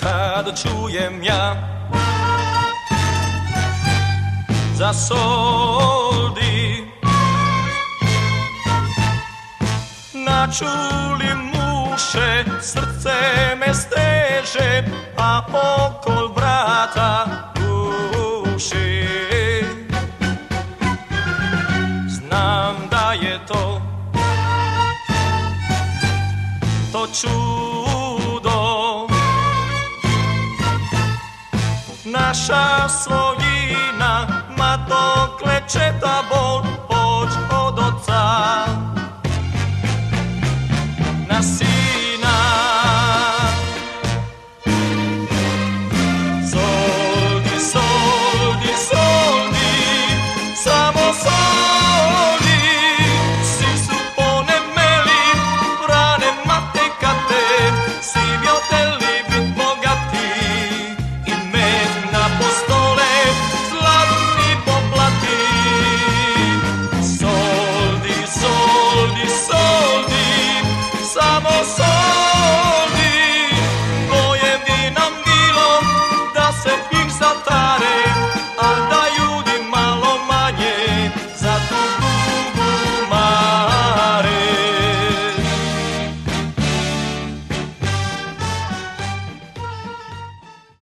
kad čujem ja za soldi. Na čuli muše, srce me steže, a okol vrata duši. Znam da je to čudo, naša svojina, ma dokle će ta bol